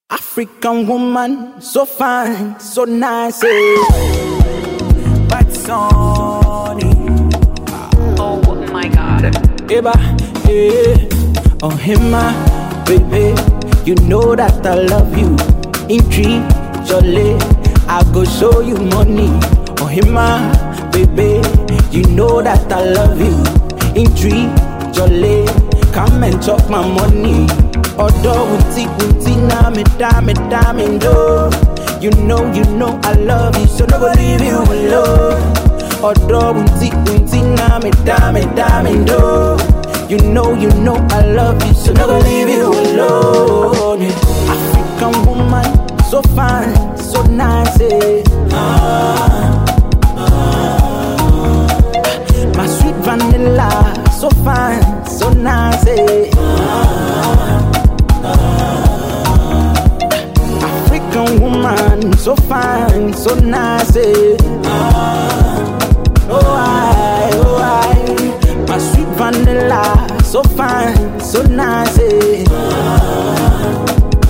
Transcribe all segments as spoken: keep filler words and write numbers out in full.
African woman, so fine, so nice, eh? But Sony. Oh my God. Eba, eh, oh hima, baby, you know that I love you. Intrigue, jolly, I go show you money. Oh hima, baby, you know that I love you. Intrigue, jolly, come and chop my money. Although we uti na me da me da me do. You know, you know I love you, so never leave you alone. Although we uti na me da me da me do. You know, you know I love you, so never leave you alone. Yeah. African woman, so fine, so nice, eh? Ah, ah. My sweet vanilla, so fine, so nice, eh? Ah, African woman, so fine, so nice, eh? Ah, oh I, oh I, my sweet vanilla, so fine, so nice, eh? Ah,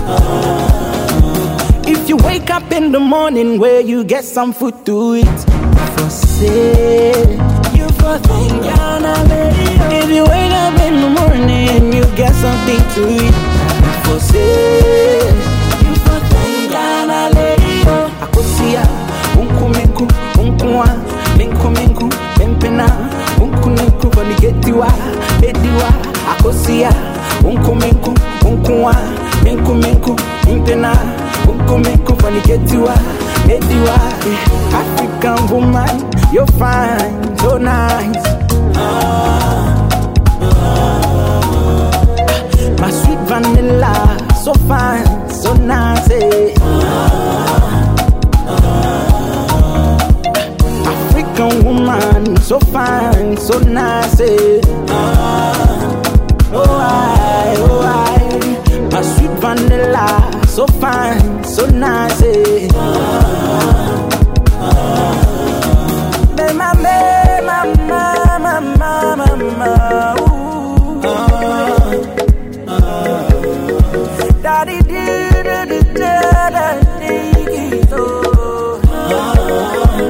ah. If you wake up in the morning where you get some food to eat, for say you for think if you wake up in the morning and you get something to eat, for say you for think akosia unku minku unkuwa minku minku empena unku minku vanigetiwa ediwa akosia unku minku unkuwa minku minku empena unku minku vanigetiwa ediwa. African woman, you're fine, so nice. Ah, ah. My sweet vanilla, so fine, so nice, eh? Ah, ah. African woman, so fine, so nice, eh? Ah, oh I, oh I, my sweet vanilla, so fine, so nice, eh? Ah, ah. Mama, mama, mama, mama, ooh. Ah, ah. Daddy did it, daddy, so. Ah,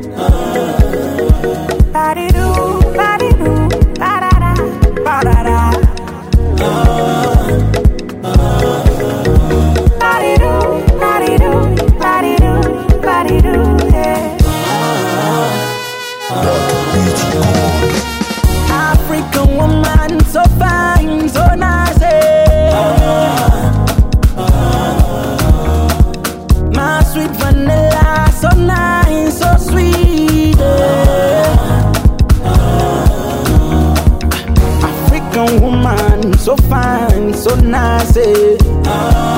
ah. Daddy do, daddy do, da da da, da da da. Ah, ah. Daddy do, daddy do, daddy do, daddy do, yeah. African woman, so fine, so nice, eh? Ah, ah. My sweet vanilla, so nice, so sweet, eh? Ah, African woman, so fine, so nice, eh? Ah,